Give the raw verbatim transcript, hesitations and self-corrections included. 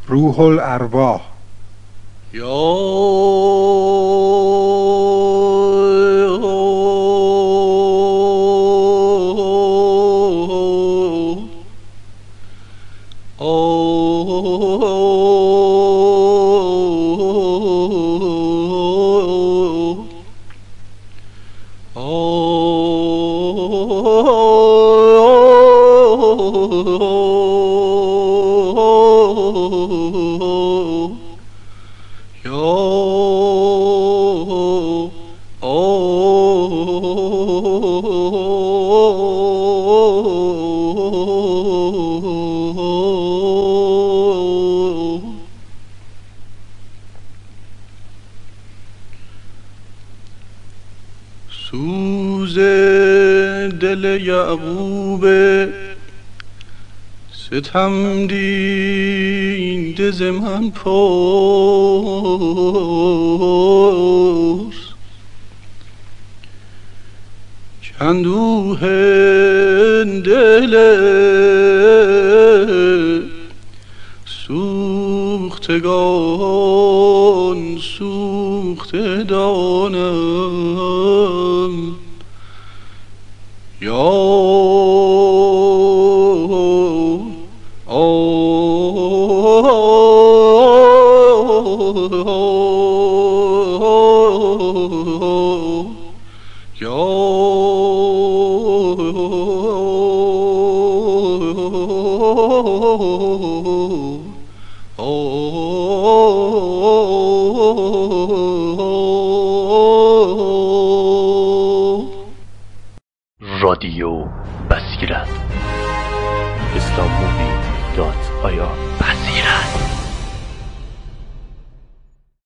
روح الارواح. سوز دل یعقوب ستم دیده ز من پرس، کاندوه دل سوختگان سوخته دانم. یا رادیو بصیرت اسلام مووی دات آی آر. بصیرت.